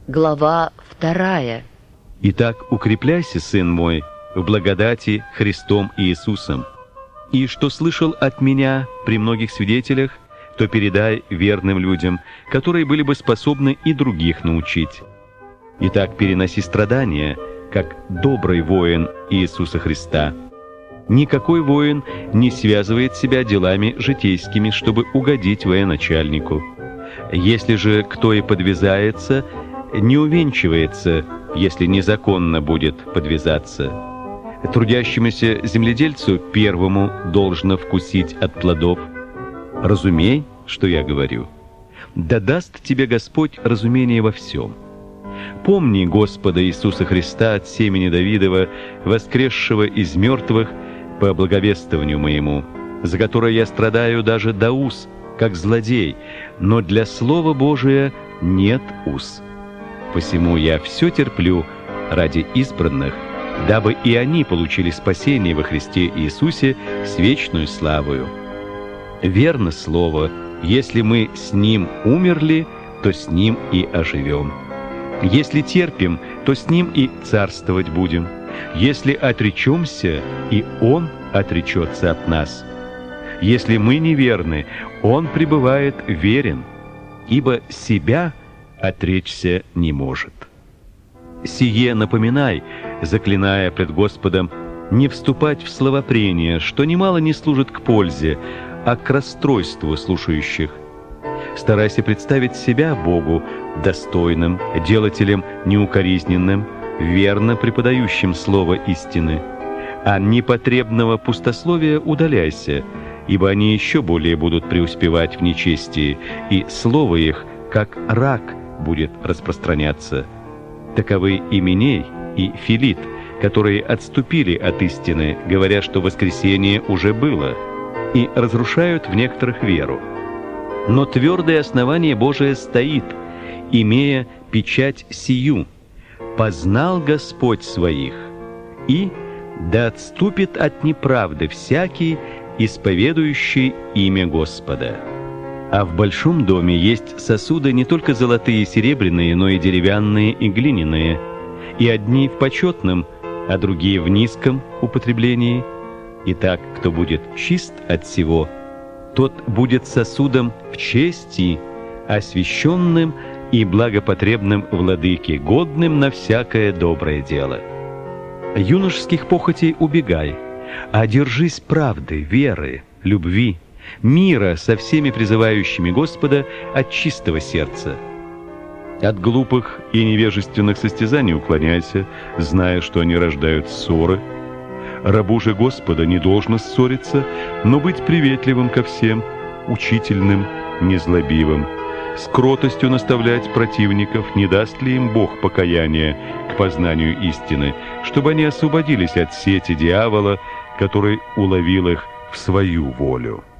Глава 2. Итак, укрепляйся, сын мой, в благодати Христом Иисусом. И что слышал от меня при многих свидетелях, то передай верным людям, которые были бы способны и других научить. Итак, переноси страдания, как добрый воин Иисуса Христа. Никакой воин не связывает себя делами житейскими, чтобы угодить военачальнику. Если же кто и подвязается, не увенчивается, если незаконно будет подвязаться. Трудящемуся земледельцу первому должно вкусить от плодов. Разумей, что я говорю. Да даст тебе Господь разумение во всем. Помни Господа Иисуса Христа от семени Давидова, воскресшего из мертвых по благовествованию моему, за которое я страдаю даже до уз, как злодей, но для Слова Божия нет уз. Посему я все терплю ради избранных, дабы и они получили спасение во Христе Иисусе с вечную славою. Верно слово, если мы с Ним умерли, то с Ним и оживем. Если терпим, то с Ним и царствовать будем. Если отречемся, и Он отречется от нас. Если мы неверны, Он пребывает верен, ибо себя отречься не может. Сие напоминай, заклиная пред Господом, не вступать в словопрение, что немало не служит к пользе, а к расстройству слушающих. Старайся представить себя Богу достойным, делателем неукоризненным, верно преподающим слово истины. А непотребного пустословия удаляйся, ибо они еще более будут преуспевать в нечестии, и слово их, как рак, будет распространяться. Таковы Именей и Филит, которые отступили от истины, говоря, что воскресение уже было, и разрушают в некоторых веру. Но твердое основание Божие стоит, имея печать сию: «Познал Господь своих», и «Да отступит от неправды всякий, исповедующий имя Господа». А в большом доме есть сосуды не только золотые и серебряные, но и деревянные и глиняные, и одни в почетном, а другие в низком употреблении. Итак, кто будет чист от всего, тот будет сосудом в чести, освященным и благопотребным владыке, годным на всякое доброе дело. Юношеских похотей убегай, а держись правды, веры, любви, мира со всеми призывающими Господа от чистого сердца. От глупых и невежественных состязаний уклоняйся, зная, что они рождают ссоры. Рабу же Господа не должно ссориться, но быть приветливым ко всем, учительным, незлобивым, с кротостью наставлять противников, не даст ли им Бог покаяния к познанию истины, чтобы они освободились от сети дьявола, который уловил их в свою волю.